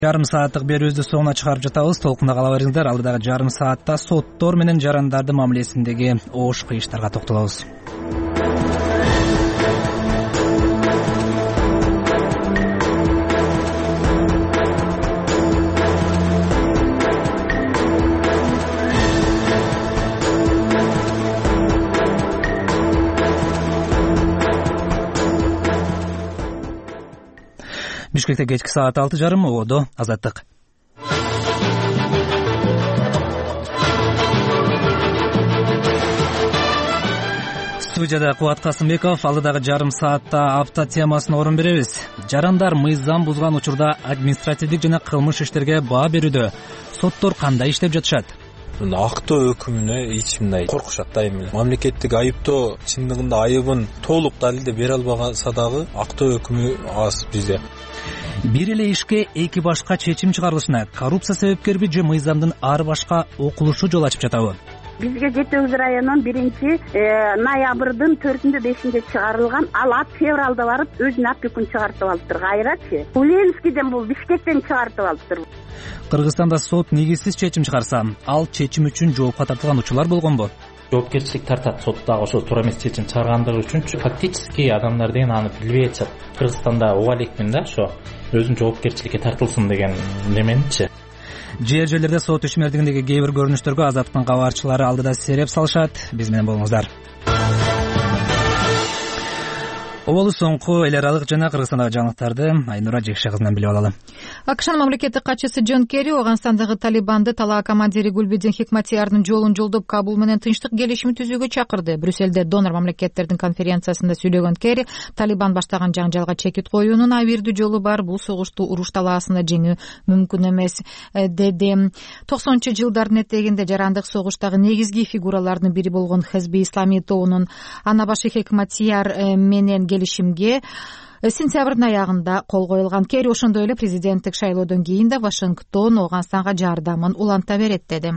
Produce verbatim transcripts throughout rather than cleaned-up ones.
Жарым сааттык берүүбүздү соңуна чыгарып жатабыз. Толкунда кала бериңиздер. Алдыдагы жарым саатта соттор менен жарандардын мамилесиндеги оош кыйыштарга токтолобуз. Бишкекте кечки саат алты жарым, ободо Азаттык. Студияда Кубат Касымбеков. Алдыдагы жарым саатта апта темасына орун беребиз. Жарандар мыйзам бузган учурда административдик жана кылмыш иштерге баа берүүдө соттор кандай иштеп жатышат? Актоо өкүмүнө эч мындай коркушат дайым эле. Мамлекеттик айыптоо чындыгында айыбын толук далилде бере албагаса дагы актоо өкүмү аз бизде. Бир эле ишке эки башка чечим чыгарылышына коррупция себепкерби же мыйзамдын ар башка окулушу жол ачып жатабы? Бизге Жети Өзү районунун биринчи ноябрдын төртүндө бешинде чыгарылган, ал ат февралда барып өзүнүн ат бүкүн чыгартып алыптыр. Кайрачы Уленскийден бул Бишкектен чыгартып алыптыр. Кыргызстанда сот негизсиз чечим чыгарса, ал чечим үчүн жоопко тартылган учурлар болгонбу? Жоопкерчилик тартат. Сот дагы ошо туура эмес чечим чыгаргандыгы үчүн фактически адамдар деген аны билбей атышат. Кыргызстанда уга элекмин да ошо өзүн жоопкерчиликке тартылсын деген неменичи. Жер жерлерде сот ишмердигиндеги кээ бир көрүнүштөргө Азаттыктын кабарчылары алдыда сереп салышат. Биз менен болуңуздар. Оболу соңку эл аралык жана Кыргызстандагы жаңылыктарды Айнура Жекше кызынан билип алалы. АКШнын мамлекеттик катчысы Джон Керри Ооганстандагы Талибанды талаа командири Гулбидин Хикматиярдын жолун жолдоп Кабул менен тынчтык келишими түзүүгө чакырды. Брюссельде донор мамлекеттердин конференциясында сүйлөгөн Керри Талибан баштаган жаңжалга чекит коюунун абийирдүү жолу бар, бул согушту уруш талаасында жеңүү мүмкүн эмес деди. токсонунчу жылдардын этегинде жарандык согуштагы негизги фигуралардын бири болгон Хизби Исламий тобунун ана башы Хикматияр менен келишимге сентябрдын аягында кол коюлган. Керри ошондой эле президенттик шайлоодон кийин да Вашингтон Ооганстанга жардамын уланта берет деди.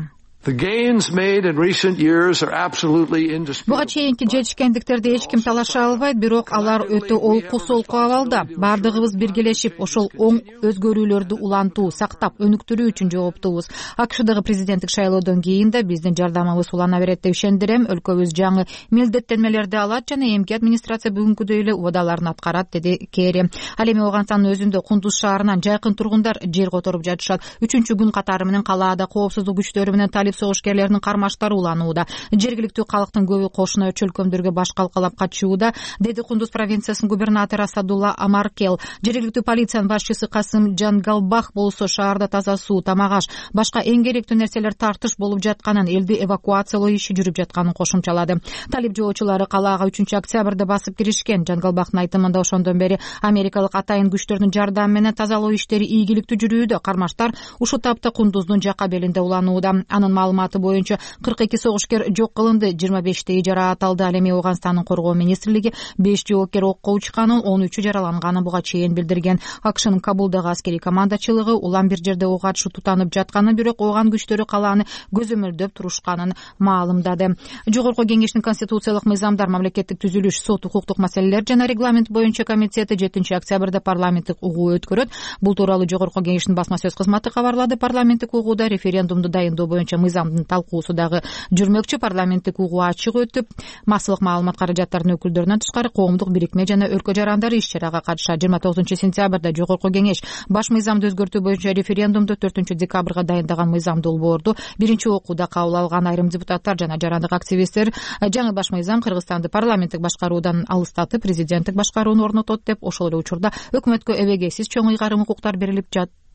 Буга чейинки жетишкендиктерди эч ким талаша албайт, бирок алар өтө олку солку абалда. Бардыгыбыз биргелешип ошол оң өзгөрүүлөрдү улантуу, сактап, өнүктүрүү үчүн жооптубуз. АКШдагы президенттик шайлоодон кийин да биздин жардамыбыз улана берет деп ишендирем. Өлкөбүз жаңы милдеттенмелерди алат жана эмки администрация бүгүнкүдөй эле убадаларын аткарат, деди Керри. Ал эми Ооганстандын өзүндө Кундуз шаарынан жайкын тургундар жер которуп жатышат. Үчүнчү күн катары менен калаада коопсуздук күчтөрү менен талиб согушкерлеринин кармаштары уланууда. Жергиликтүү калктын көбү кошуна чөлкөмдөргө баш калкалап качууда, деди Кундуз провинциясынын губернатору Асадулла Амаркел. Жергиликтүү полициянын башчысы Касым Жангалбах болсо шаарда таза суу, тамак аш, башка эң керектүү нерселер тартыш болуп жатканын, элди эвакуациялоо иши жүрүп жатканын кошумчалады. Талиб жоочулары калаага үчүнчү октябрда басып киришкен. Жангалбахтын айтымында ошондон бери америкалык атайын күчтөрдүн жардамы менен тазалоо иштери ийгиликтүү жүрүүдө. Кармаштар ушул тапта Кундуздун жака белинде уланууда. Анын маалыматы боюнча кырк эки согушкер жок кылынды, жыйырма бештеи жараат алды. Ал эми Ооганстандын коргоо министрлиги беш жоокер окко учканын, он үчү жараланганын буга чейин билдирген. АКШнын Кабулдагы аскерий командачылыгы улам бир жерде ок атышы тутанып жатканын, бирок ооган күчтөрү калааны көзөмөлдөп турушканын маалымдады. Жогорку кеңештин конституциялык мыйзамдар, мамлекеттик түзүлүш, сот, укуктук маселелер жана регламент боюнча комитети жетинчи октябрда парламенттик угуу өткөрөт. Бул тууралуу Жогорку кеңештин басма сөз кызматы кабарлады. Парламенттик угууда референдумду дайындоо боюнча мыйзамдын талкуусу дагы жүрмөкчү. Парламенттик угуу ачык өтүп, массалык маалымат каражаттарынын өкүлдөрүнөн тышкары коомдук бирикме жана өлкө жарандары иш чарага катышат. жыйырма тогузунчу сентябрда Жогорку кеңеш баш мыйзамды өзгөртүү боюнча референдумду төртүнчү декабрга дайындаган мыйзам долбоорду биринчи окууда кабыл алган. Айрым депутаттар жана жарандык активисттер жаңы баш мыйзам Кыргызстанды парламенттик башкаруудан алыстатып, президенттик башкарууну орнотот деп, ошол эле учурда өкмөткө эбегейсиз чоң ыйгарым укуктар берилип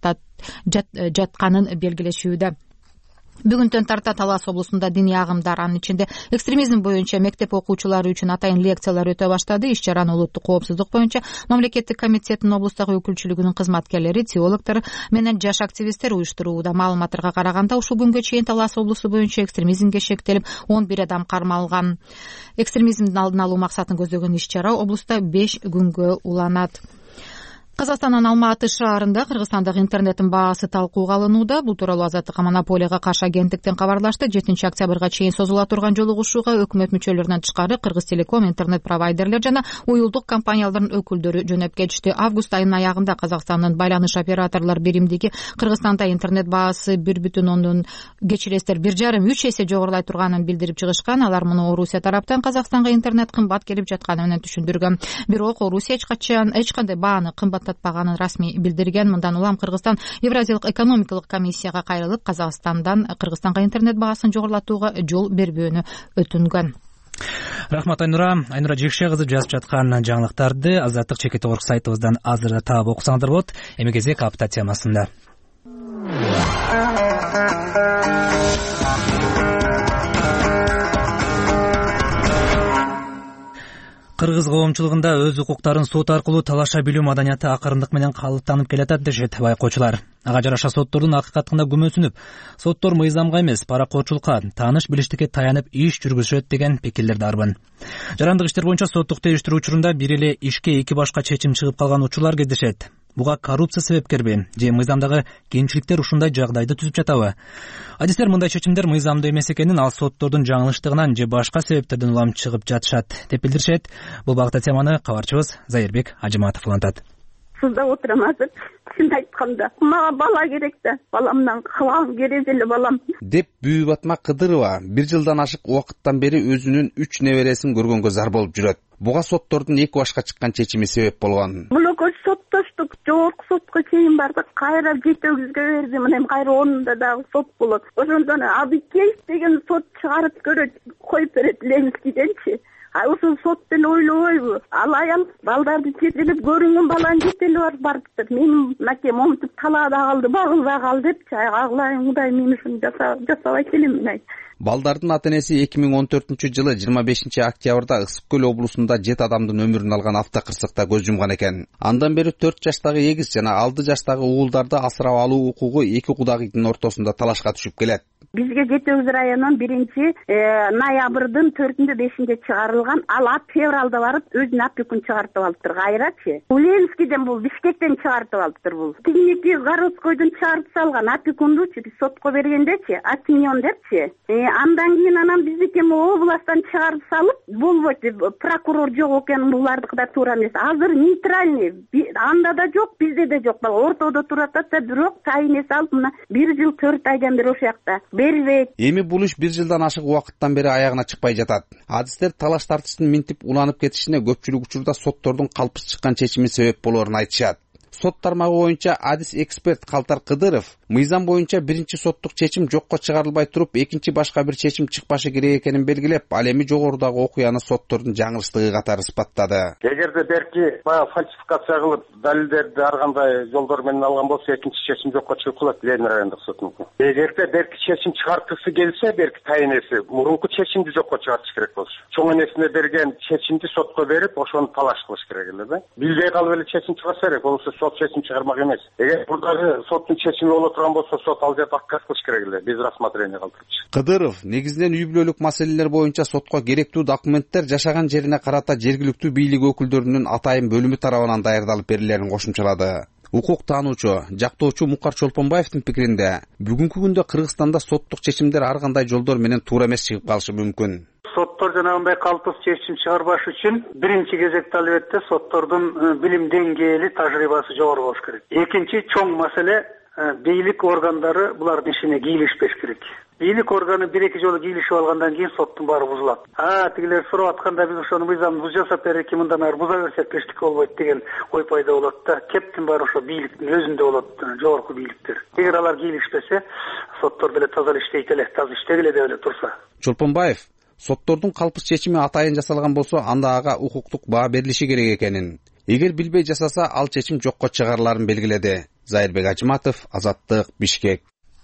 жатканын белгилешүүдө. Бүгүнтөн тарта Талас облусунда диний агымдар, анын ичинде экстремизм боюнча мектеп окуучулары үчүн атайын лекциялар өтө баштады. Иш чараны улуттук коопсуздук боюнча мамлекеттик комитеттин облустагы өкүлчүлүгүнүн кызматкерлери, теологдор менен жаш активисттер уюштурууда. Маалыматтарга караганда, ушул күнгө чейин Талас облусу боюнча экстремизмге шектелип он бир адам кармалган. Экстремизмдин алдын алуу максатын көздөгөн иш чара облуста беш күнгө уланат. Казакстандын Алматы шаарында Кыргызстандагы интернеттин баасы талкууга алынууда. Бул тууралуу Азаттыкка монополияга каршы агенттиктен кабарлашты. жетинчи октябрга чейин созула турган жолугушууга өкмөт мүчөлөрүнөн тышкары Кыргыз Телеком, интернет провайдерлер жана уюлдук компаниялардын өкүлдөрү жөнөп кетишти. Август айынын аягында Казакстандын байланыш операторлор биримдиги Кыргызстанда интернет баасы бир бүтүн ондон кечиресиздер бир жарым үч эсе жогорулай турганын билдирип чыгышкан. Алар муну Орусия тараптан Казакстанга интернет кымбат келип жатканы менен түшүндүргөн. Бирок Орусия эч качан эч кандай бааны кымбаттатпаганын расмий билдирген. Мындан улам Кыргызстан Евразиялык экономикалык комиссияга кайрылып, Казакстандан Кыргызстанга интернет баасын жогорулатууга жол бербөөнү өтүнгөн. Рахмат Айнура. Айнура Жекше кызы жазып жаткан жаңылыктарды Азаттык чекит орг сайтыбыздан азыр таап окусаңыздар болот. Эми кезек апта темасында. Кыргыз коомчулугунда өз укуктарын сот аркылуу талаша билүү маданияты акырындык менен калыптанып келатат дешет байкоочулар. Ага жараша соттордун акыйкаттыгында күмөнсүнүп, соттор мыйзамга эмес, паракоочулукка, тааныш билиштикке таянып иш жүргүзүшөт деген пикирлер дарбын. Жарандык иштер боюнча соттук териштирүү учурунда бир эле ишке эки башка чечим чыгып калган учурлар кездешет. Буга коррупция себепкерби же мыйзамдагы кемчиликтер ушундай жагдайды түзүп жатабы? Адистер мындай чечимдер мыйзамдуу эмес экенин, ал соттордун жаңылыштыгынан же башка себептерден улам чыгып жатышат деп билдиришет. Бул багытта теманы кабарчыбыз Зайырбек Ажыматов улантат. Сузда отурам азыр. Чын айтканда, мага бала керек да, баламдан кылам керек эле балам. Деп Бүйбатма Кыдырова бир жылдан ашык убакыттан бери өзүнүн үч небересин көргөнгө зар болуп жүрөт. Буга соттордун эки башка чыккан чечими себеп болгон. Блокоч соттоштук, жогорку сотко чейин бардык, кайра жетегизге берди. Мына эми кайра онунда дагы сот болот. Ошондон Абикеев деген сот чыгарып көрөт, коюп берет Ленинскийденчи. А ошол соттен ойлобойбу? Ал аял балдарды жетелеп көрүнгөн баланы жетелеп барыптыр. Менин макем омтуп талаада калды, багылбай калды депчи. Агылайын Кудай мен ушуну жасабайт элем мен. Балдардын ата-энеси эки миң он төртүнчү жылы жыйырма бешинчи октябрда Ысык көл облусунда жети адамдын өмүрүн алган автокырсыкта көз жумган экен. Андан бери төрт жаштагы эгиз жана алты жаштагы уулдарды асырап алуу укугу эки кудагыйдын ортосунда талашка түшүп келет. Бизге Жети Өгүз районунун биринчи ноябрдын төртүндө бешинде чыгарылган, ал ат февралда барып өзүнүн ат үкүн чыгартып алыптыр. Кайрачы Уленскийден, бул Бишкектен чыгартып алыптыр. Бул Тигники городскойдон чыгарып салган ат үкүндүчү биз сотко бергендечи, Атиньон депчи. Андан кийин анан биздики областтан чыгарып салып, болбойт, прокурор жок экен, булардыкы да туура эмес. Азыр нейтральный, анда да жок, бизде да жок. Ортодо турат да, бирок тайын эс алып, мына бир жыл төрт айдан бери ошол жакта бербейт. Эми бул иш бир жылдан ашык убакыттан бери аягына чыкпай жатат. Адистер талаш тартыштын минтип уланып кетишине көпчүлүк учурда соттордун калпыс чыккан чечими себеп болоорун айтышат. Сот тармагы боюнча адис эксперт Калтар Кыдыров мыйзам боюнча биринчи соттук чечим жокко чыгарылбай туруп, экинчи башка бир чечим чыкпашы керек экенин белгилеп, ал эми жогорудагы окуяны соттордун жаңылыштыгы катары испаттады. Эгерде берки баягы фальсификация кылып, далилдерди ар кандай жолдор менен алган болсо, экинчи чечим жокко чыгып калат Ленин райондук сотунун. Эгерде берки чечим чыгартысы келсе, берки тайынеси мурунку чечимди жокко чыгартыш керек болчу. Чоң энесине берген чечимди сотко берип, ошону талаш кылыш керек эле да. Билбей калып эле чечим чыгарса керек, болсо сот чечим чыгармак эмес. Эгер бурдагы соттун чечими боло турган болсо, сот ал жерде отказ кылыш керек эле, без рассмотрения калтырчу. Кыдыров негизинен үй бүлөлүк маселелер боюнча сотко керектүү документтер жашаган жерине карата жергиликтүү бийлик өкүлдөрүнүн атайын бөлүмү тарабынан даярдалып берилерин кошумчалады. Укук таануучу, жактоочу Мукар Чолпонбаевдин пикиринде, бүгүнкү күндө Кыргызстанда соттук чечимдер ар кандай жолдор менен туура эмес чыгып калышы мүмкүн. Соттор жанагындай калпсыз чечим чыгарбаш үчүн биринчи кезекте албетте соттордун билим деңгээли, тажрыйбасы жогору болуш керек. Экинчи чоң маселе, бийлик органдары булардын ишине кийлешпеш керек. Бийлик органы бир-эки жолу кийлешип алгандан кийин соттун баары бузулат. А, тигилер сурап атканда биз ошону мыйзамды буз жасап береки, мындан ары буза берсек эчтеке болбойт деген ой пайда болот да. Кептин баары ошо бийликтин өзүндө болот, жогорку бийликтер. Эгер алар кийлешпесе, соттор деле таза иштейт эле, таза иштегиле деп эле турса. Чолпонбаев соттордун калпыс чечими атайын жасалган болсо, анда ага укуктук баа берилиши керек экенин, эгер билбей жасаса, ал чечим жокко чыгарыларын белгиледи. Зайырбек Ажыматов, Азаттык, Бишкек.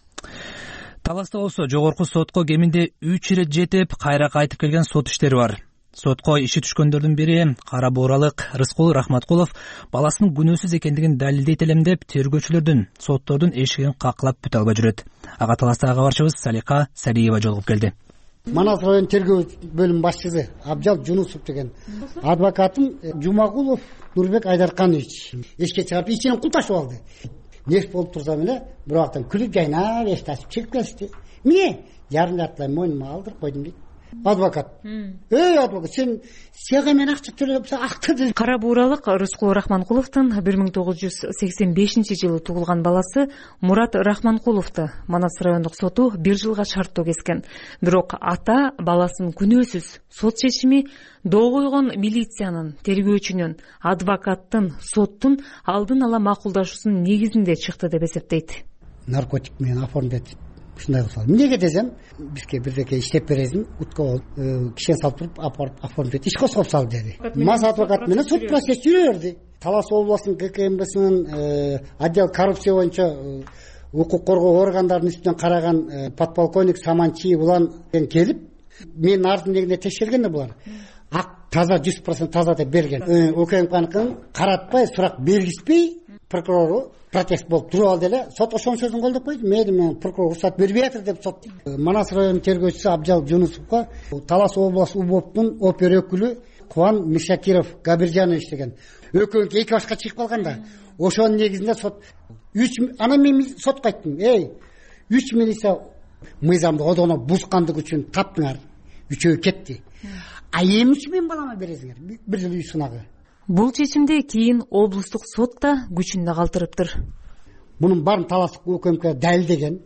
Таласта болсо жогорку сотко кеминде үч ирет жетип, кайра кайтып келген сот иштери бар. Сотко иши түшкөндөрдүн бири Кара Бууралык Рыскул Рахматкулов баласынын күнөөсүз экендигин далилдейт элем деп тергөөчүлөрдүн, соттордун эшигин каклап бүтө албай жүрөт. Ага таластагы кабарчыбыз Салика Сариева жолугуп келди. Манас район тергөө бөлүм башчысы Абжал Жунусов деген адвокатым Жумагулов Нурбек Айдарканович эшикке чыгарып ичинен кул ташып алды. Неф болуп турсам эле бир убактан күлүп жайнап эшикти ачып чыгып келишти. Эмне жарым жартылай мойнума алдырып койдум дейт адвокат. Эй адвокат, сен сага мен акча төлөп актырды. Кара бууралык Рыскул Рахманкуловдун бир миң тогуз жүз сексен бешинчи жылы туулган баласы Мурат Рахманкуловду Манас райондук соту бир жылга шарттоо кескен. Бирок ата баласын күнөөсүз сот чечими доо койгон милициянын, тергөөчүнүн, адвокаттын, соттун алдын ала макулдашуусунун негизинде чыкты деп эсептейт. Наркотик менен оформдет ушундай кылсам эмнеге десем, бизге бирдеке иштеп бересиң, утка болуп кишен салып туруп оформдет иш козгоп сал деди. Мас адвокат менен сот процесс жүрө берди. Талас областынын ККМБсынын отдел коррупция боюнча укук коргоо органдарынын үстүнөн караган подполковник Саманчиев улан келип, менин арыздын негизинде текшергенде булар ак таза жүз процент таза деп берген. УКМКныкын каратпай, сурак бергизбей прокурору протест болуп туруп алды эле. Сот ошонун сөзүн колдоп койду. Мен прокурор уруксат бербей атыр деп сот. Манас районунун тергөөчүсү Абжал Жунусовго Талас областык УБОПтун опер өкүлү Кубан Мишакиров Габиржанович деген экөөбү эки башка чыгып калганда, ошонун негизинде сот үч анан мен сотко айттым. Эй, үч милиция мыйзамды одоно бузгандык үчүн таптыңар. Үчөө кетти. А эмне мен балама бересиңер? Бир жыл үй сынагы. Бул чечимди кийин облустук сот да күчүндө калтырыптыр. Мунун баарын Таластык УКМК далилдеген.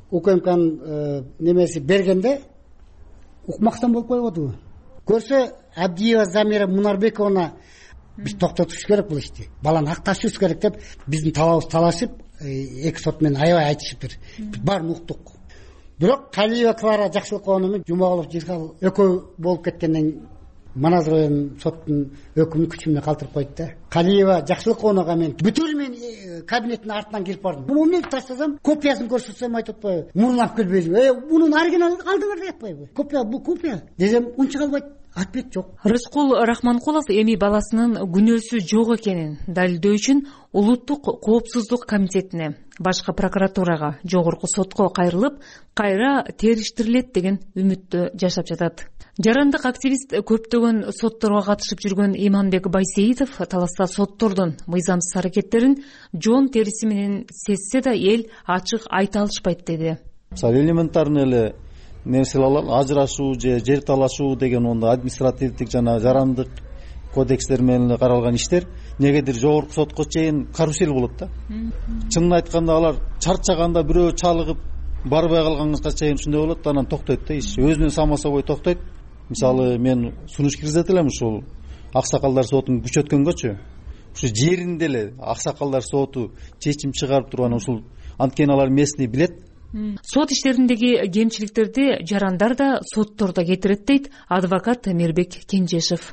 УКМКнын немеси бергенде укмактан болуп койбодубу? Көрсө Абдиева Замира Мунарбековна биз токтотуш керек бул ишти. Баланы акташыбыз керек деп биздин талабыбыз талашып, эки сот менен аябай айтышыптыр. Баарын уктук. Бирок Калиева Клара Жакшылыковна менен Жумагулов Жиргал экөө болуп кеткенден Манас районунун соттун өкүмүн күчүмө калтырып койду да. Калиева Жакшылыковнага мен бүтүн мен кабинеттин артынан кирип бардым. Буну эмне таштасам, копиясын көрсөтсөм айтып атпайбы? Мурун алып келбейби? Э, мунун оригинал алдыңар деп атпайбы? Копия бул копия. Десем, унча калбайт. Ответ жок. Рыскул Рахманкулов эми баласынын күнөөсү жок экенин далилдөө үчүн Улуттук коопсуздук комитетине, башкы прокуратурага, жогорку сотко кайрылып, кайра териштирилет деген үмүттө жашап жатат. Жарандык активист көптөгөн сотторго катышып жүргөн Иманбек Байсеитов Таласта соттордун мыйзамсыз аракеттерин жон териси менен сезсе да эл ачык айта алышпайт деди. Мисалы элементарный эле нерселер ажырашуу же жер талашуу деген онда административдик жана жарандык кодекстер менен каралган иштер негедир жогорку сотко чейин карусель болот да. Чынын айтканда алар чарчаганда бирөө чалыгып барбай калганга чейин ушундай болот, анан токтойт да иш. Өзүнүн само собой токтойт. Мисалы мен сунуш киргизет элем ушул Аксакалдар сотун күчөткөнгөчү. Ушу жеринде эле Аксакалдар соту чечим чыгарып турган ушул анткени алар местный билет. Сот иштериндеги кемчиликтерди жарандар да соттордо кетирет дейт адвокат Мирбек Кенжешев.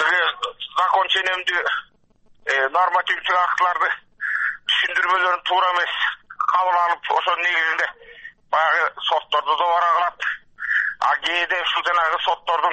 Законченемди нормативдик актларды түшүндүрмөлөрүн туура эмес кабыл алып, ошонун негизинде баягы сотторду добора кылат. А кээде ушул жанагы соттордун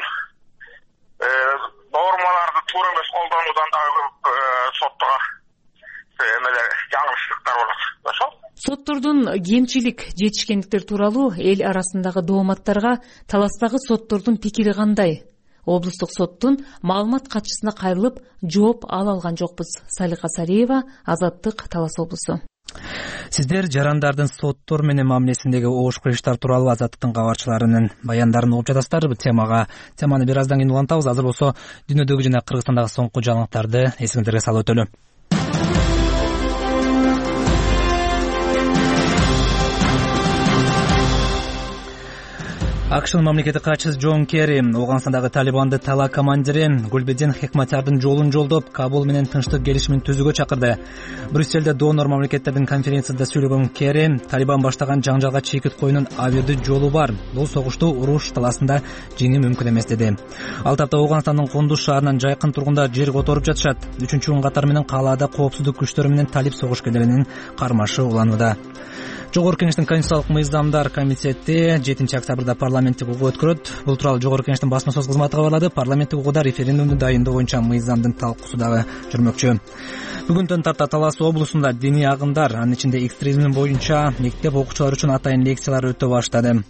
нормаларды туура эмес колдонуудан дагы соттого эмелер жаңылыштыктар болот. Ошол соттордун кемчилик жетишкендиктер тууралуу эл арасындагы дооматтарга Таластагы соттордун пикири кандай? Облустук соттун маалымат катчысына кайрылып жооп ала алган жокпуз. Салика Сариева, Азаттык, Талас облусу. Сиздер жарандардын соттор менен мамилесиндеги оошку иштер тууралуу Азаттыктын кабарчыларынын баяндарын угуп жатасыздар. Бул темага теманы бир аздан кийин улантабыз. Азыр болсо дүйнөдөгү жана Кыргызстандагы соңку жаңылыктарды эсиңиздерге салып өтөлү. акшнын мамлекеттик катчысы Джон Керри Ооганстандагы Талибанды тала командири Гулбедин Хекматярдын жолун жолдоп, Кабул менен тынчтык келишимин түзүүгө чакырды. Брюсселде донор мамлекеттердин конференциясында сүйлөгөн Керри Талибан баштаган жаңжалга чийкит коюунун абийирдүү жолу бар. Бул согушту уруш таласында жеңүү мүмкүн эмес деди. Ал тапта Ооганстандын Кундуз шаарынан жайкын тургундар жер которуп жатышат. Үчүнчү күн катары менен калаада коопсуздук күчтөрү менен талип согушкерлеринин кармашы уланууда. Жогорку Кеңештин Конституциялык мыйзамдар комитети жетинчи октябрда парламенттик угуу өткөрөт. Бул тууралуу Жогорку Кеңештин басма сөз кызматы кабарлады. Парламенттик угууда референдумду дайындоо боюнча мыйзамдын талкуусу дагы жүрмөкчү. Бүгүндөн тарта Талас облусунда диний агымдар, анын ичинде экстремизм боюнча мектеп окуучулары үчүн атайын лекциялар өтө баштады.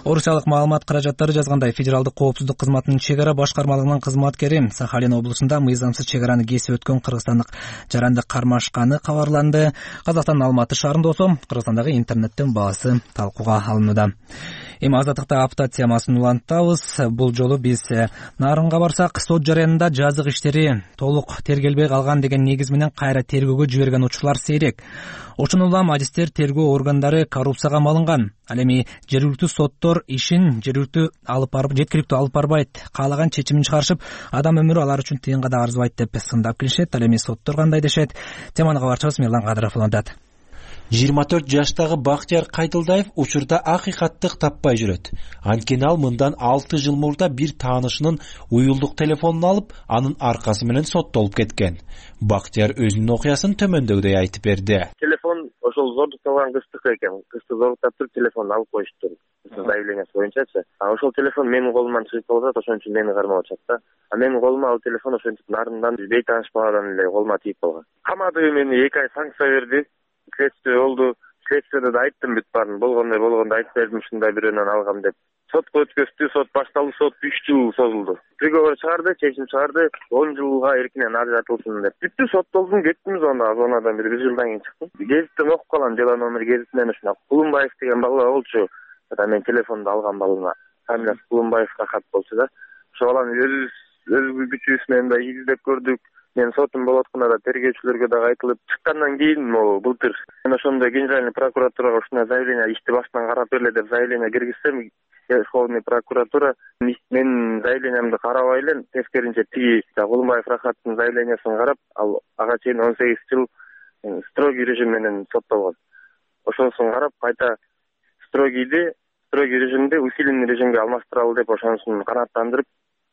Орусиялык маалымат каражаттары жазгандай, федералдык коопсуздук кызматынын чек ара башкармалыгынын кызматкери Сахалин облусунда мыйзамсыз чек араны кесип өткөн кыргызстандык жаранды кармашканы кабарланды. Казакстандын Алматы шаарында болсо Кыргызстандагы интернеттин баасы талкууга алынууда. Эми азаттыкта апта темасын улантабыз. Бул жолу биз Нарынга барсак, сот жараянында жазык иштери толук тергелбей калган деген негиз менен кайра тергөөгө жиберген учурлар сейрек. Ошону улам адистер тергөө органдары коррупцияга малынган. Ал эми жергиликтүү соттор ишин жергиликтүү алып барып, жеткиликтүү алып барбайт, каалаган чечимин чыгарышып, адам өмүрү алар үчүн тыйынга да арзыбайт деп сындап келишет. Ал эми соттор кандай дешет? Теманы кабарчыбыз Мирлан Кадыров улантат. жыйырма төрт жаштагы Бактияр Кайдылдаев учурда акыйкаттык таппай жүрөт. Анткени ал мындан алты жыл мурда бир таанышынын уюлдук телефонун алып, анын аркасы менен соттолуп кеткен. Бактияр өзүнүн окуясын төмөндөгүдөй айтып берди. Телефон ошол зордукталган кыздыкы экен. Кызды зордуктап туруп телефонду алып коюшту. Заявлениясы боюнчачы. А ошол телефон менин колуман чыгып калат, ошон үчүн мени кармап атышат да. А менин колума ал телефон ошентип Нарындан бейтааныш баладан эле колума тийип калган. Камады мени эки ай санкция берди. Следствие болду. Следствияда да айттым бүт баарын. Болгондой болгондо айтып бердим, ушундай бирөөнөн алгам деп. Сотко өткөздү, сот башталды, сот үч жыл созулду. Приговор чыгарды, чечим чыгарды, он жылга эркинен ажыратылсын деп. Бүттү, соттолдум, кеттим зона, зонадан бир бир жылдан кийин чыктым. Гезиттен окуп калам, дела номер гезитинен ушуна Кулумбаев деген бала болчу. Ата мен телефонду алган балына. Фамилиясы Кулумбаевка кат болчу да. Ошол баланы өз өз күчүбүз менен да издеп көрдүк. Мен сотум болуп атканда да тергөөчүлөргө дагы айтылып чыккандан кийин могу былтыр мен ошондо генеральный прокуратурага ушундай заявление ишти баштан карап берле деп заявление киргизсем, Верховный прокуратура менин заявлениемди карабай эле тескеринче тиги Кулумбаев Рахаттын заявлениясын карап, ал ага чейин он сегиз жыл строгий режим менен соттолгон. Ошонусун карап кайта строгийди строгий режимди усиленный режимге алмаштыралы деп ошонусун канааттандырып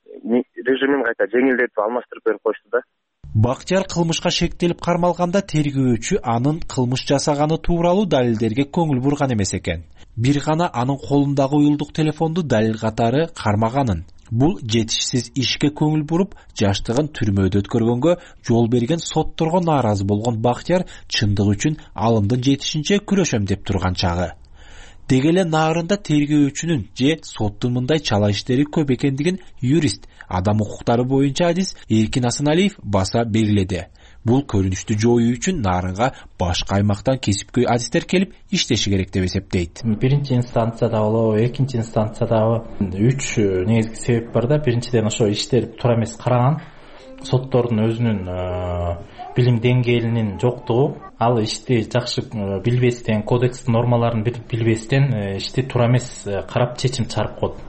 режимин кайта жеңилдетип алмаштырып берип коюшту да. Бактияр кылмышка шектелип кармалганда тергөөчү анын кылмыш жасаганы тууралуу далилдерге көңүл бурган эмес экен. Бир гана анын колундагы уюлдук телефонду далил катары кармаганын. Бул жетишсиз ишке көңүл буруп, жаштыгын түрмөдө өткөргөнгө жол берген сотторго нааразы болгон Бактияр чындык үчүн алымдын жетишинче күрөшөм деп турган чагы. Дегеле Нарында тергөөчүнүн же соттун мындай чала иштери көп экендигин юрист, адам укуктары боюнча адис Эркин Асаналиев баса белгиледи. Бул көрүнүштү жоюу үчүн Нарынга башка аймактан кесипкөй адистер келип иштеши керек деп эсептейт. Биринчи инстанцияда болобу, экинчи инстанцияда үч негизги себеп бар да. Биринчиден ошо иштер туура эмес караган, соттордун өзүнүн билим деңгээлинин жоктугу, ал ишти жакшы билбестен, кодекстин нормаларын билбестен ишти туура эмес карап чечим чыгарып коет.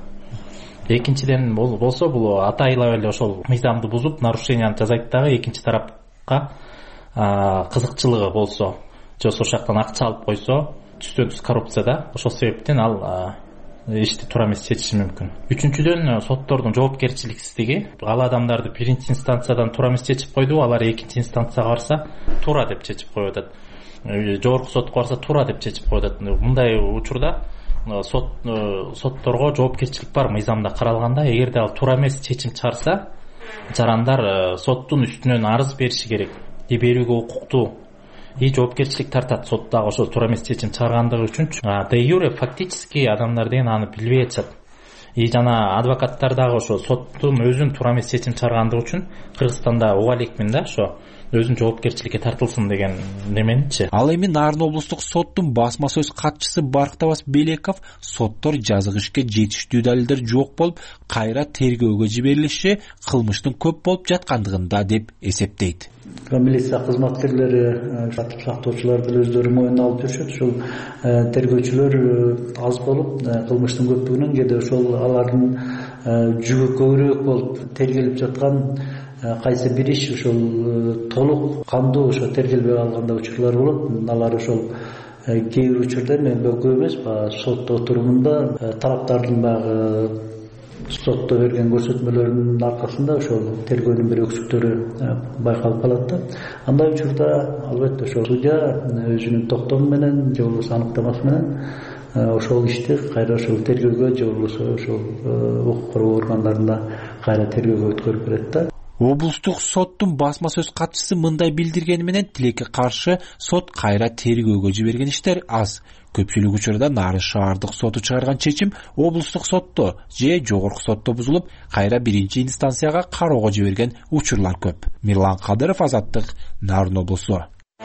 Экинчиден болсо бул атайлап эле ошол мыйзамды бузуп, нарушенияны жасайт дагы экинчи тарапка кызыкчылыгы болсо, же ошол жактан акча алып койсо, түстөн түз коррупция да. Ошол себептен ал ишти туура эмес чечиши мүмкүн. Үчүнчүдөн соттордун жоопкерчиликсиздиги. Ал адамдарды биринчи инстанциядан туура эмес чечип койду, алар экинчи инстанцияга барса туура деп чечип коюп атат. Жогорку сотко барса туура деп чечип коюп атат. Мындай учурда сот сотторго жоопкерчилик бар, мыйзамда каралганда. Эгерде ал туура эмес чечим чыгарса, жарандар соттун үстүнөн арыз бериши керек. И берүүгө укуктуу. И жоопкерчилик тартат сот дагы ошо туура эмес чечим чыгаргандыгы үчүн. Де юре фактически адамдар деген аны билбей атышат. И жана адвокаттар дагы ошо соттун өзүн туура эмес чечим чыгаргандыгы үчүн Кыргызстанда уга элекмин да, ошо өзүн жоопкерчиликке тартылсын деген неменчи. Ал эми Нарын облустук соттун басма сөз катчысы Барктабас Белеков соттор жазык ишке жетиштүү далилдер жок болуп, кайра тергөөгө жиберилиши кылмыштын көп болуп жаткандыгында деп эсептейт. Милиция кызматкерлери, тартип сактоочулар деле өздөрү моюнуна алып жүрүшөт. Ушул тергөөчүлөр аз болуп, кылмыштын көптүгүнөн кээде ошол алардын жүгү көбүрөөк болуп тергелип жаткан кайсы бир иш ошол толук кандуу ошо тергелбей калганда учурлар болот. Алар ошол кээ бир учурда мен көп эмес, сот отурумунда тараптардын баягы сотто берген көрсөтмөлөрүнүн аркасында ошол тергөөнүн бир өксүктөрү байкалып калат да. Андай учурда албетте ошол судья өзүнүн токтому менен же болбосо аныктамасы менен ошол ишти кайра ошол тергөөгө же болбосо ошол укук коргоо органдарына кайра тергөөгө өткөрүп берет да. Облустук соттун басма сөз катчысы мындай билдиргени менен тилекке каршы сот кайра тергөөгө жиберген иштер аз. Көпчүлүк учурда Нарын шаардык соту чыгарган чечим облустук сотто же жогорку сотто бузулуп, кайра биринчи инстанцияга кароого жиберген учурлар көп. Мирлан Кадыров, Азаттык, Нарын облусу.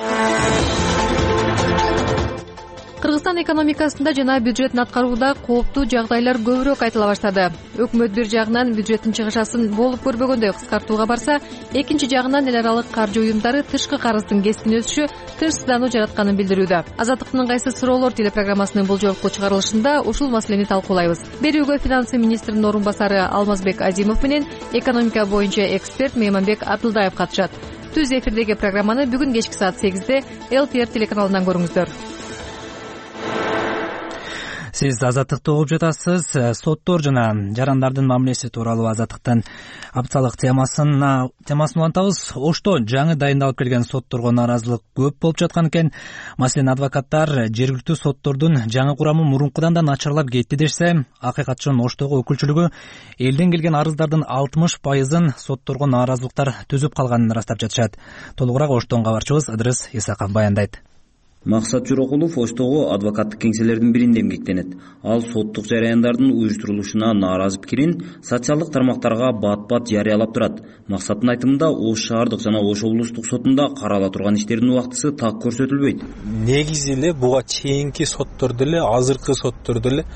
Кыргызстан экономикасында жана бюджеттин аткарууда кооптуу жагдайлар көбүрөөк айтыла баштады. Өкмөт бир жагынан бюджеттин чыгышасын болуп көрбөгөндөй кыскартууга барса, экинчи жагынан эл аралык каржы уюмдары тышкы карыздын кескин өсүшү тынчсыздануу жаратканын билдирүүдө. Азаттыктын кайсы суроолор телепрограммасынын бул жолку чыгарылышында ушул маселени талкуулайбыз. Берүүгө финансы министринин орун басары Алмазбек Азимов менен экономика боюнча эксперт Мейманбек Абдылдаев катышат. Түз эфирдеги программаны бүгүн кечки саат сегизде эл ти эр телеканалынан көрүңүздөр. Сиз Азаттыкты угуп жатасыз. Соттор жана жарандардын мамилеси тууралуу Азаттыктын апталык темасын темасын улантабыз. Ошто жаңы дайындалып келген сотторго нааразылык көп болуп жаткан экен. Маселен, адвокаттар жергиликтүү соттордун жаңы курамы мурункудан да начарлап кетти дешсе, акыйкатчынын Оштогу өкүлчүлүгү элден келген арыздардын алтымыш пайызын сотторго нааразылыктар түзүп калганын ырастап жатышат. Толугураак Оштон кабарчыбыз Ыдырыс Исаков баяндайт. Максат Журокулов Оштогу адвокаттык кеңселердин биринде эмгектенет. Ал соттук жараяндардын уюштурулушуна нааразы пикирин социалдык тармактарга бат-бат жарыялап турат. Максаттын айтымында, Ош шаардык жана Ош облустук сотунда карала турган иштердин убактысы так көрсөтүлбөйт. Негизи эле буга чейинки соттор деле, азыркы соттор деле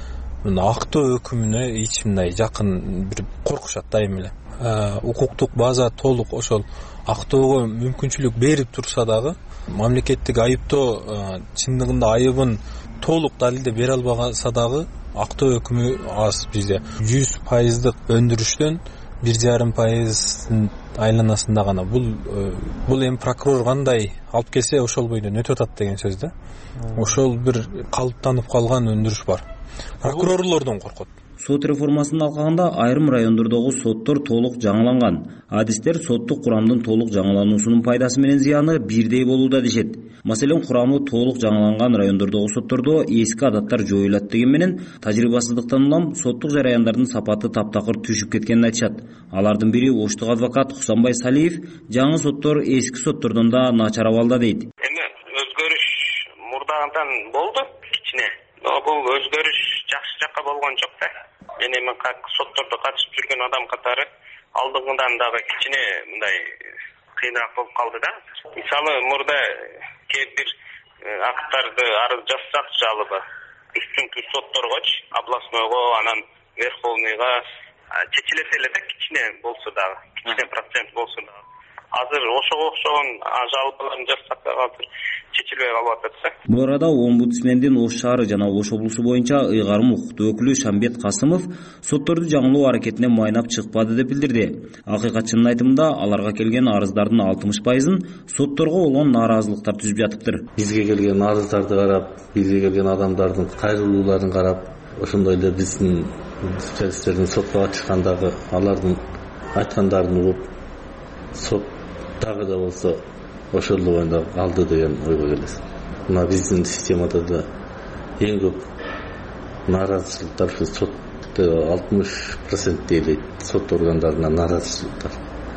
актоо өкүмүнө эч мындай жакын бир коркушат дайым эле. Укуктук база толук ошол актоого мүмкүнчүлүк берип турса дагы, мамлекеттик айыптоо чындыгында айыбын толук далилде бере албагаса дагы актоо өкүмү аз. Бизде жүз пайыздык өндүрүштөн бир жарым пайыздын айланасында гана. Бул бул эми прокурор кандай алып келсе ошол бойдон өтүп атат деген сөз да. Ошол бир калыптанып калган өндүрүш бар. Прокурорлордон коркот. Сот реформасын алкаганда айрым райондордогу соттор толук жаңыланган. Адистер соттук курамдын толук жаңылануусунун пайдасы менен зыяны бирдей болууда дешет. Маселен, курамы толук жаңыланган райондордогу соттордо эски адаттар жоюлат деген менен тажрыйбасыздыктан улам соттук жараяндардын сапаты таптакыр түшүп кеткенин айтышат. Алардын бири Оштук адвокат Хусанбай Салиев, жаңы соттор эски соттордон да начар абалда дейт. Эми өзгөрүш мурдагыдан болду кичине. Бул өзгөрүш жакшы жакка болгон жок да. Мен эми как соттордо катышып жүргөн адам катары алдыңгыдан дагы кичине мындай кыйыныраак болуп калды да. Мисалы, мурда кээ бир акттарды арыз жазсак жалобы үстүңкү сотторгочу, областнойго, анан верховныйга чечилет эле да, кичине болсо дагы, кичине процент болсо дагы. Азыр ошого окшогон жалобаларын жазсак дагы азыр чечилбей калып атат да. Бул арада омбудсмендин Ош шаары жана Ош облусу боюнча ыйгарым укуктуу өкүлү Шамбет Касымов сотторду жаңылоо аракетине майнап чыкпады деп билдирди. Акыйкатчынын айтымында, аларга келген арыздардын алтымыш пайызын сотторго болгон нааразылыктар түзүп жатыптыр. Бизге келген арыздарды карап, бизге келген адамдардын кайрылууларын карап, ошондой эле биздин специалисттердин сотко чыккандагы алардын айткандарын угуп, сот дагы да болсо ошол боюнда алды деген ойго келесиз. Мына биздин системада да эң көп нааразычылыктар сотто алтымыш процент дейт, сот органдарына нааразычылыктар.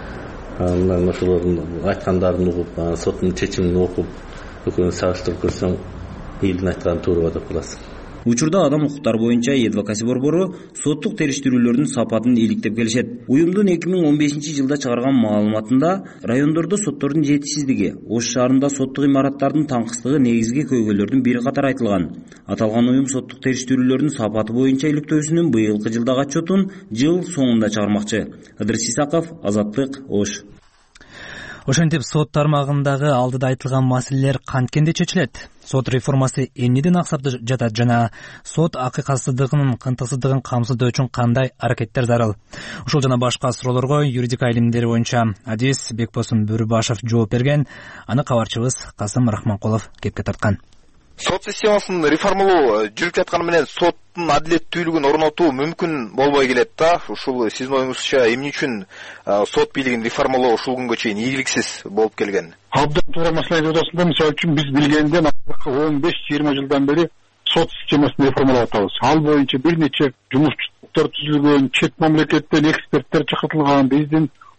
Анан ошолордун айткандарын угуп, соттун чечимин окуп, экөөнү сагыштырып көрсөң, элдин айтканы туура деп каласың. Учурда адам укуктары боюнча адвокасы борбору соттук териштирүүлөрдүн сапатын иликтеп келишет. Уюмдун эки миң он бешинчи жылда чыгарган маалыматында райондордо соттордун жетишсиздиги, Ош шаарында соттук имараттардын таңкыстыгы негизги көйгөйлөрдүн бири катары айтылган. Аталган уюм соттук териштирүүлөрдүн сапаты боюнча иликтөөсүнүн быйылкы жылдагы отчетун жыл соңунда чыгармакчы. Ыдырыс Исаков, Азаттык, Ош. Ошентип сот тармагындагы алдыда айтылган маселелер канткенде чечилет. Сот реформасы эмнеден аксап жатат жана сот акыйкатсыздыгынын, кынтыксыздыгын камсыздоо үчүн кандай аракеттер зарыл? Ушул жана башка суроолорго юридика илимдери боюнча адис Бекбосун Бүрүбашев жооп берген. Аны кабарчыбыз Касым Рахманкулов кепке тарткан. Сот системасын реформалоо жүрүп жатканы менен соттун адилеттүүлүгүн орнотуу мүмкүн болбой келет да. Ушул сиздин оюңузча эмне үчүн сот бийлигин реформалоо ушул күнгө чейин ийгиликсиз болуп келген? Абдан туура маселе айтып атасыздар. Мисалы үчүн биз билгенден он беш жыйырма жылдан бери сот системасын реформалап атабыз. Ал боюнча бир нече жумуштар түзүлгөн, чет мамлекеттен эксперттер чакыртылган, биздин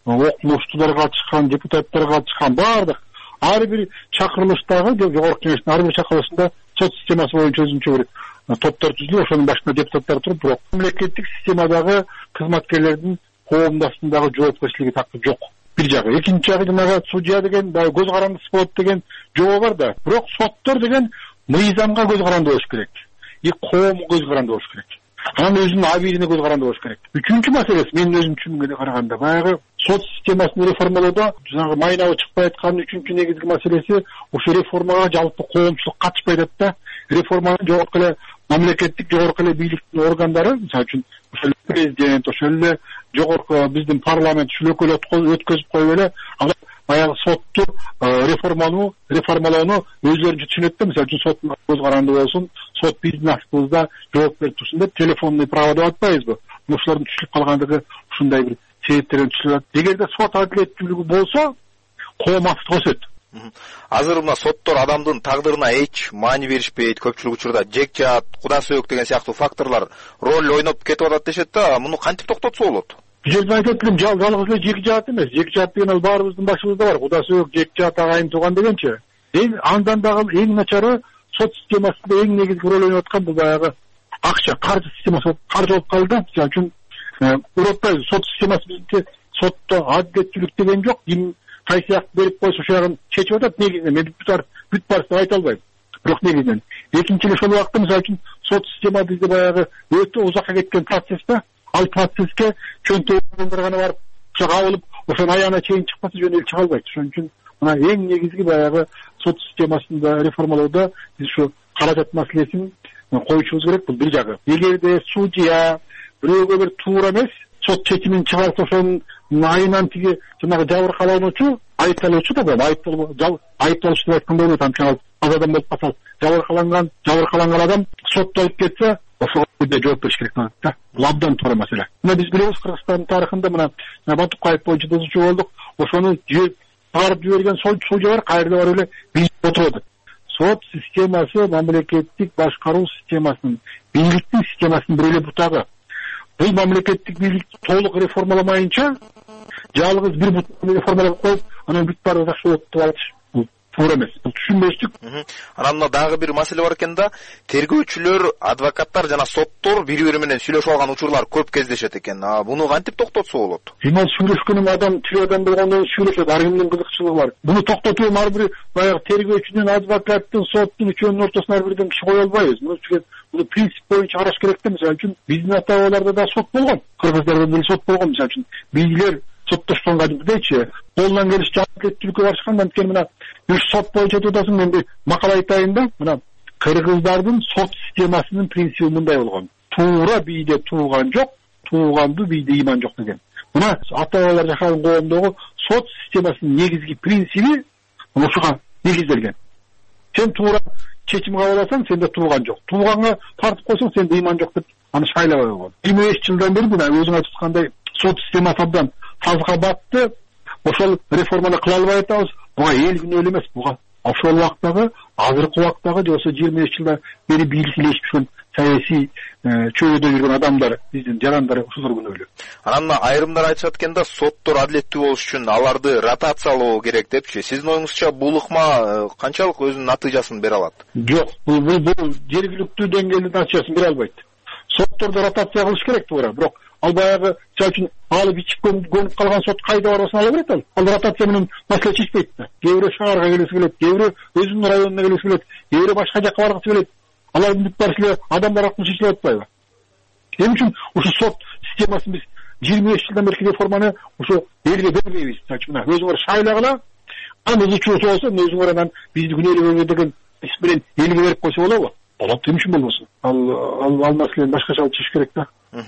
окумуштууларга катышкан, депутаттарга катышкан баардык ар бир чакырылыштагы жогорку кеңештин ар бир чакырылышында сот системасы боюнча өзүнчө бир топтор түзүлүп, ошонун башында депутаттар туруп, бирок мамлекеттик системадагы кызматкерлердин коомдун астындагы жоопкерчилиги такыр жок. Бир жагы. Экинчи жагы жанагы судья деген баягы көз карандысыз болот деген жобо бар да. Бирок соттор деген мыйзамга көз каранды болуш керек. И коомго көз каранды болуш керек. Анан өзүнүн абийирине көз каранды болуш керек. Үчүнчү маселеси менин өзүм түшүнгөнгө караганда баягы сот системасын реформалоодо жанагы майнабы чыкпай аткан үчүнчү негизги маселеси ошо реформага жалпы коомчулук катышпай атат да. Реформанын жогорку эле мамлекеттик жогорку эле бийликтин органдары, мисалы үчүн ошол эле президент, ошол эле жогорку биздин парламент шүлөкөл өткөзүп коюп эле алар баягы сотту реформалоо реформалоону өзлөрүнчө түшүнөт да. Мисалы үчүн соттун көз каранды болсун, сот биздин астыбызда жооп берип турсун деп телефонный право деп атпайбызбы? Ошолордун түшүлүп калгандыгы ушундай бир себептерден түшүлүп атат. Эгерде сот адилеттүүлүгү болсо, коом актыга өсөт. Азыр мына соттор адамдын тагдырына эч маани беришпейт, көпчүлүк учурда жек жаат, куда сөөк деген сыяктуу факторлор роль ойноп кетип атат дешет да. Муну кантип токтотсо болот? Бул жерде айтып элем, жалгыз эле жек жаат эмес. Жек жаат деген ал баарыбыздын башыбызда бар. Куда сөөк, жек жаат, агайын тууган дегенчи. Эң андан дагы эң начары сот системасында эң негизги роль ойноп аткан бул баягы акча, каржы системасы, каржы болуп калды да. Мисалы үчүн уротпайбыз. Сот системасы биздики сотто адилеттүүлүк деген жок. Ким кайсы як берип койсо ошол ягын чечип атат негизинен. Мен бүт бүт барысы деп айта албайм. Бирок негизинен. Экинчи ошол убакытта мисалы үчүн сот система бизде баягы өтө узакка кеткен процесс да. Ал процесске чөнтө адамдар гана барып чыгабылып, ошонун аягына чейин чыкпаса жөн эле чыга албайт. Ошон үчүн мына эң негизги баягы сот системасында реформалоодо биз ушу каражат маселесин коюшубуз керек. Бул бир жагы. Эгерде судья бирөөгө бир туура эмес сот чечимин чыгарса, ошонун айынан тиги жанагы жабыркалануучу, айыпталуучу да болот. Айыпталуу айыпталуучу деп айтканда болот. Анткени ал адам болуп калса, жабыркаланган, жабыркаланган адам соттолуп кетсе, ошого да жооп бериш керек болот да. Бул абдан туура маселе. Мына биз билебиз, Кыргызстандын тарыхында мына Батукаев боюнча дызуучу болдук. Ошону чыгарып жиберген судьялар кайерде барып эле бийликте отуруп атат. Сот системасы мамлекеттик башкаруу системасынын, бийликтин системасынын бир эле бутагы. Бул мамлекеттик бийликти толук реформаламайынча, жалгыз бир бутун реформалап коюп, анан бүт баары жакшы болот деп айтыш бул туура эмес. Бул түшүнбөстүк. Анан мына дагы бир маселе бар экен да. Тергөөчүлөр, адвокаттар жана соттор бири-бири менен сүйлөшүп алган учурлар көп кездешет экен. А буну кантип токтотсо болот? Жумал сүйлөшкөн адам тирүү адам болгондон сүйлөшөт, ар кимдин кызыкчылыгы бар. Буну токтотуу ар бир баягы тергөөчүнүн, адвокаттын, соттун үчөөнүн ортосуна ар бирден киши кое албайбыз. Муну Бул принцип боюнча караш керек да. Мисалы үчүн биздин ата бабаларда да сот болгон. Кыргыздарда деле сот болгон. Мисалы үчүн бийлер соттошкон кадимдечи колунан келишинче адилеттүүлүккө барышканда, анткени мына бир сот боюнча айтып мен бир макала айтайын да. Мына кыргыздардын сот системасынын принциби мындай болгон. Туура бийде тууган жок, тууганды бийде иман жок деген. Мына ата бабалар жашаган коомдогу сот системасынын негизги принциби ушуга негизделген. Сен туура чечим кабыл алсаң, сенде тууган жок. Тууганга тартып койсоң, сенде иман жок деп аны шайлабай койгон. жыйырма беш жылдан бери мына өзүң айтып аткандай сот системасы абдан тазга батты. Ошол реформаны кыла албай атабыз. Буга эл күнөө эле эмес, буга ошол убактагы, азыркы убактагы же болбосо жыйырма беш жылдан бери бийликчилешип жүргөн саясий чөйрөдө жүргөн адамдар, биздин жарандар ошолор күнөө эле. Анан мына айрымдар айтышат экен да, соттор адилеттүү болуш үчүн аларды ротациялоо керек депчи. Сиздин оюңузча бул ыкма канчалык өзүнүн натыйжасын бере алат? Жок, бул бул жергиликтүү деңгээлде натыйжасын бере албайт. Сотторду ротация кылыш керек туура, бирок ал баягы мисалы үчүн алып ичип көнүп калган сот кайда барбасын ала берет ал. Ал ротация менен маселе чечпейт да. Кээ бирөө шаарга келгиси келет, кээ бирөө өзүнүн районуна келгиси келет, кээ бирөө башка жакка баргысы келет. Алардын бүт баары эле адамдар аркылуу чечилип атпайбы? Эмне үчүн ушу сот системасын биз жыйырма беш жылдан берки реформаны ушу элге бербейбиз? Мисалы үчүн өзүңөр шайлагыла, анын учуру болсо, өзүңөр анан бизди күнөөлөгөнгө деген ис менен элге берип койсо болобу? Болот, эмне үчүн болбосун? Ал ал маселени башкача алып чыгыш керек да.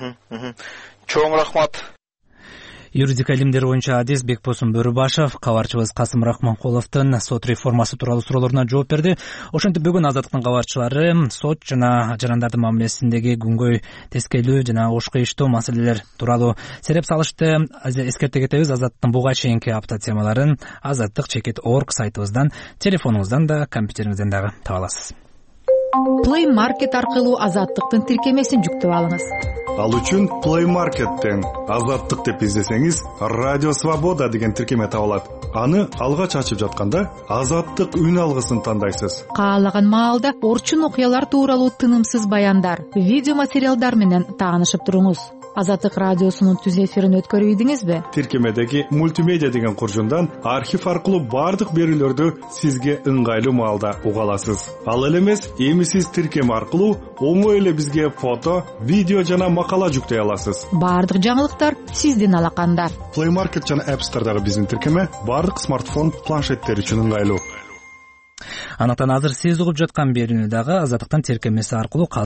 Чоң рахмат. Юридика илимдери боюнча адис Бекбосун Бөрүбашев кабарчыбыз Касым Рахманкуловдун сот реформасы тууралуу суроолоруна жооп берди. Ошентип бүгүн Азаттыктын кабарчылары сот жана жарандардын мамилесиндеги күнгөй тескейлүү жана ошко иштөө маселелер тууралуу сереп салышты. Эскерте кетебиз, Азаттыктын буга чейинки апта темаларын азаттык чекит точка орг сайтыбыздан, телефонуңуздан да, компьютериңизден дагы таба аласыз. Play Market аркылуу Азаттыктын тиркемесин жүктөп алыңыз. Ал үчүн Play Market'тен Азаттык деп издесеңиз, Радио Свобода деген тиркеме табылат. Аны алгач ачып жатканда Азаттык үн алгысын тандайсыз. Каалаган маалда орчун окуялар тууралуу тынымсыз баяндар, видео материалдар менен таанышып туруңуз. Азаттык радиосунун түз эфирин өткөрүп ийдиңизби? Тиркемедеги мультимедиа деген куржундан архив аркылуу бардык берүүлөрдү сизге ыңгайлуу маалда уга аласыз. Ал эле эмес, эми сиз тиркеме аркылуу оңой эле бизге фото, видео жана макала жүктөй аласыз. Бардык жаңылыктар сиздин алаканда. Play Market жана App Store'дагы биздин тиркеме бардык смартфон, планшеттер үчүн ыңгайлуу. Анатан азыр сиз угуп жаткан берүүнү дагы Азаттыктын тиркемеси аркылуу